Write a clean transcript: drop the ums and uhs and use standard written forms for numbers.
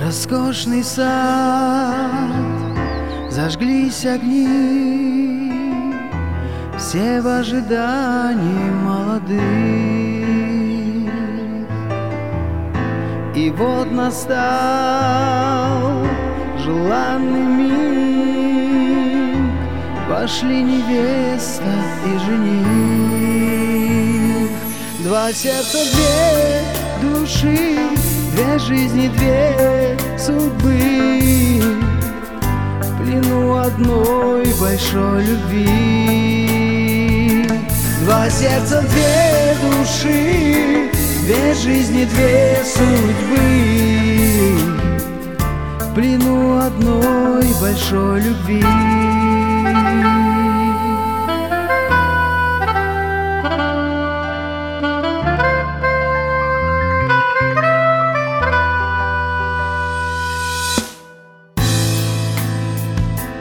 Роскошный сад, зажглись огни, все в ожидании молодых. И вот настал желанный миг, вошли невеста и жених. Два сердца, две души, две жизни, две судьбы, в плену одной большой любви. Два сердца, две души, две жизни, две судьбы, в плену одной большой любви.